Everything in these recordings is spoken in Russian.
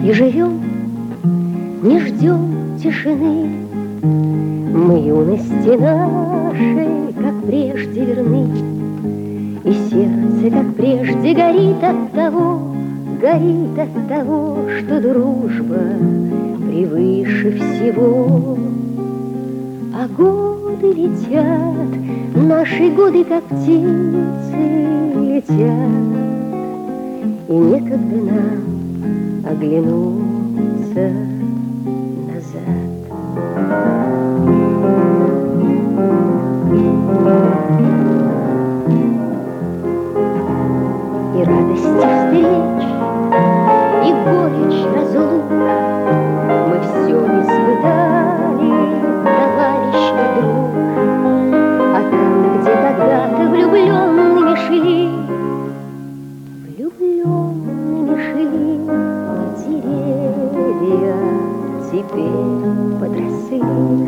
И живем, не ждем тишины. Мы юности нашей, как прежде, верны. И сердце, как прежде, горит от того, что дружба превыше всего. А годы летят, наши годы, как птицы, летят, и некогда нам оглянуться назад. И радости встреч, и горечь разлук мы все испытали, товарищ и друг. А там, где когда-то влюбленными шли, деревья теперь подросли.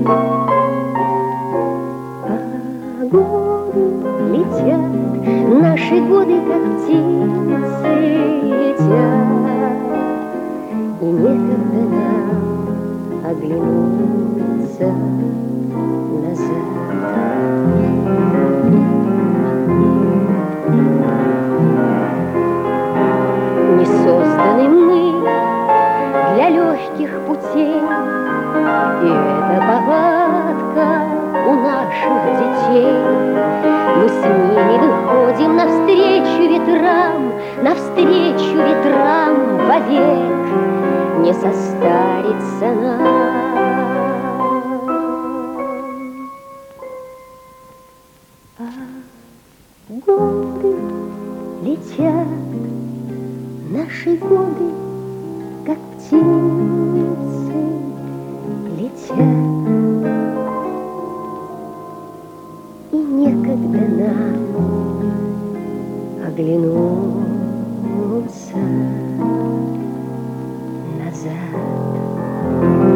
А годы летят, наши годы, как птицы, летят, и некогда нам оглянуться назад. Не созданы мы для легких путей, и это повадка у наших детей. Мы с ними выходим навстречу ветрам вовек, не состарится нам. А годы летят, наши годы, как птицы, летят, и некогда нам оглянуться назад.